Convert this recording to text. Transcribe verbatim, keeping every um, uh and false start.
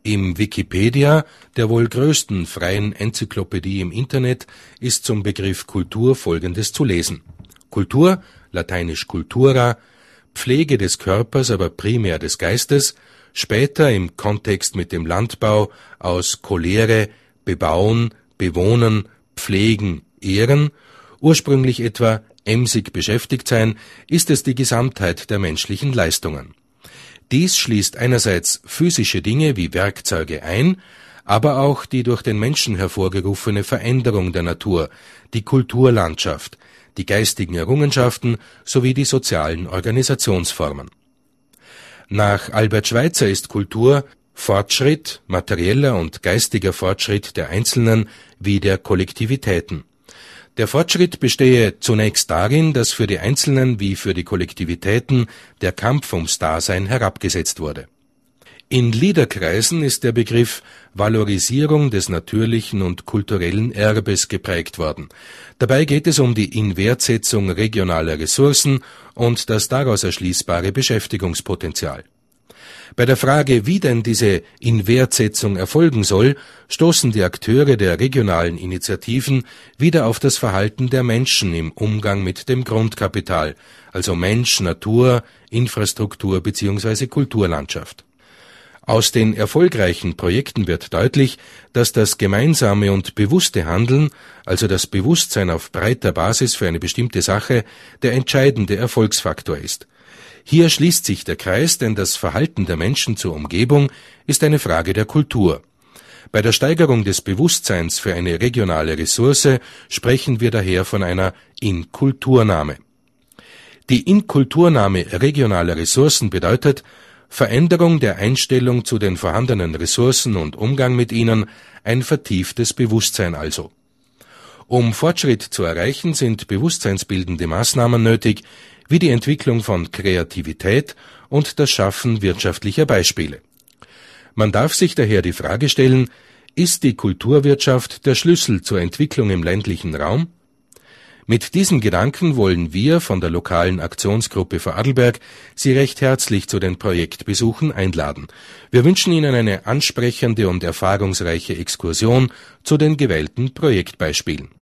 Im Wikipedia, der wohl größten freien Enzyklopädie im Internet, ist zum Begriff Kultur Folgendes zu lesen. Kultur, lateinisch cultura, Pflege des Körpers, aber primär des Geistes, später im Kontext mit dem Landbau aus colere, bebauen, bewohnen, pflegen, ehren, ursprünglich etwa emsig beschäftigt sein, ist es die Gesamtheit der menschlichen Leistungen. Dies schließt einerseits physische Dinge wie Werkzeuge ein, aber auch die durch den Menschen hervorgerufene Veränderung der Natur, die Kulturlandschaft, die geistigen Errungenschaften sowie die sozialen Organisationsformen. Nach Albert Schweitzer ist Kultur Fortschritt, materieller und geistiger Fortschritt der Einzelnen wie der Kollektivitäten. Der Fortschritt bestehe zunächst darin, dass für die Einzelnen wie für die Kollektivitäten der Kampf ums Dasein herabgesetzt wurde. In Liederkreisen ist der Begriff Valorisierung des natürlichen und kulturellen Erbes geprägt worden. Dabei geht es um die Inwertsetzung regionaler Ressourcen und das daraus erschließbare Beschäftigungspotenzial. Bei der Frage, wie denn diese Inwertsetzung erfolgen soll, stoßen die Akteure der regionalen Initiativen wieder auf das Verhalten der Menschen im Umgang mit dem Grundkapital, also Mensch, Natur, Infrastruktur bzw. Kulturlandschaft. Aus den erfolgreichen Projekten wird deutlich, dass das gemeinsame und bewusste Handeln, also das Bewusstsein auf breiter Basis für eine bestimmte Sache, der entscheidende Erfolgsfaktor ist. Hier schließt sich der Kreis, denn das Verhalten der Menschen zur Umgebung ist eine Frage der Kultur. Bei der Steigerung des Bewusstseins für eine regionale Ressource sprechen wir daher von einer Inkulturnahme. Die Inkulturnahme regionaler Ressourcen bedeutet Veränderung der Einstellung zu den vorhandenen Ressourcen und Umgang mit ihnen, ein vertieftes Bewusstsein also. Um Fortschritt zu erreichen, sind bewusstseinsbildende Maßnahmen nötig, wie die Entwicklung von Kreativität und das Schaffen wirtschaftlicher Beispiele. Man darf sich daher die Frage stellen, ist die Kulturwirtschaft der Schlüssel zur Entwicklung im ländlichen Raum? Mit diesen Gedanken wollen wir von der lokalen Aktionsgruppe Vorarlberg Sie recht herzlich zu den Projektbesuchen einladen. Wir wünschen Ihnen eine ansprechende und erfahrungsreiche Exkursion zu den gewählten Projektbeispielen.